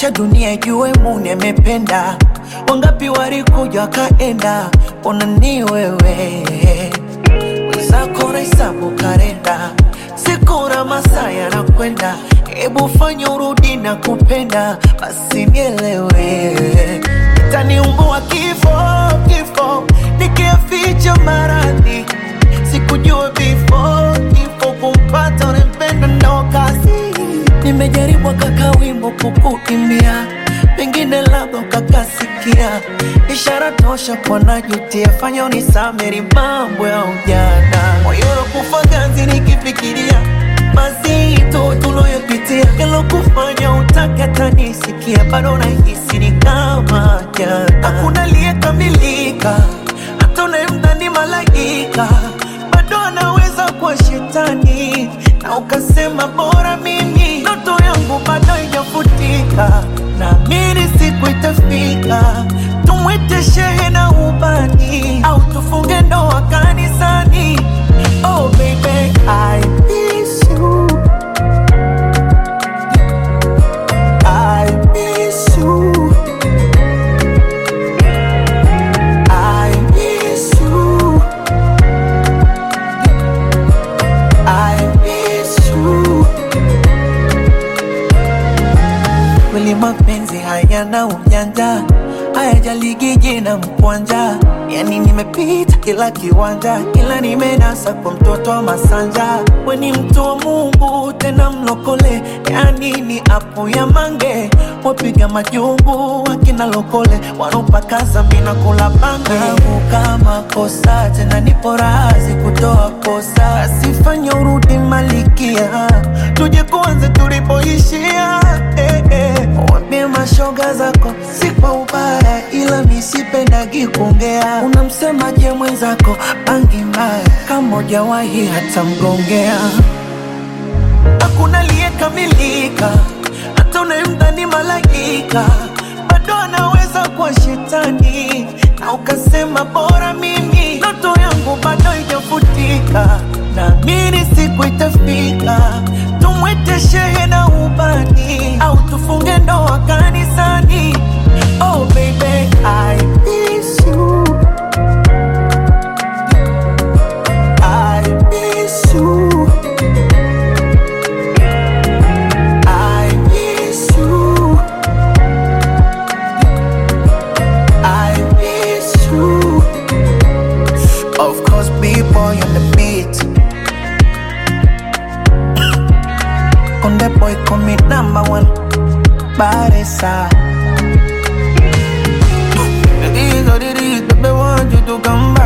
acha dunia ijue Mungu amependa. Wangapi walikuja kaenda, ona ni wewe. Wenzako nahesabu kalenda, siku na masaa yanakwenda. Hebu fanya urudi na kupenda, basi nielewe. Itaniumbua kifo, nikiaficha maradhi. Sikujua before, kifo kumpata unempenda ndo kazi. Nimejaribu kaka wimbo kukuimbia, pengine labda ukakasikia. Ishara tosha kwa najutia, fanya unisameri mambo ya ujana. Moyo kufa ganzi nikifikiria mazito tuloyopitia. Kelo kufanya utake hata nisikia, bado nahisi ni kama jana. Hakuna aliyekamilika, hata unayemdhani malaika bado anaweza kuwa shetani. Na ukasema bora mimi, ndoto yangu bado haijafutika. Naamini siku itafika, tumwite shehe na ubani, au tufunge ndoa kanisani. Oh baby, I miss you, I miss you, I miss you, I miss you. Kweli mapenzi hayana ujanja, hayajaligi jina mkwanja. Yani nimepita kila kiwanja, kila nimenasa kwa mtoto wa Masanja. We ni mtu wa Mungu tena mlokole, yani ni apu ya mange. Wapiga majungu wakina lokole, wanopakaza mina kula bange. Kama kosa tena nipo razi kutoa kosa, asifanya urudi malikia, tuje kuanze tulipoishia. Wambie mashoga zako si kwa ubaya, ila misipendagi kuongea. Unamsemaje mwenzako bangi mbaya, kama hujawahi hata mgongea. Hakuna aliyekamilika, hata unayemdhani malaika bado anaweza kuwa shetani. Na ukasema bora mimi, ndoto yangu bado haijafutika. Naamini siku itafika, tumwite shehe na ubani, au tufunge ndoa kanisani. Oh baby, I miss you, I miss you, I miss you, I miss you. Of course, B-boy on the beat. On the boy call me number one, Baresa. It is what it is, baby, want you to come back.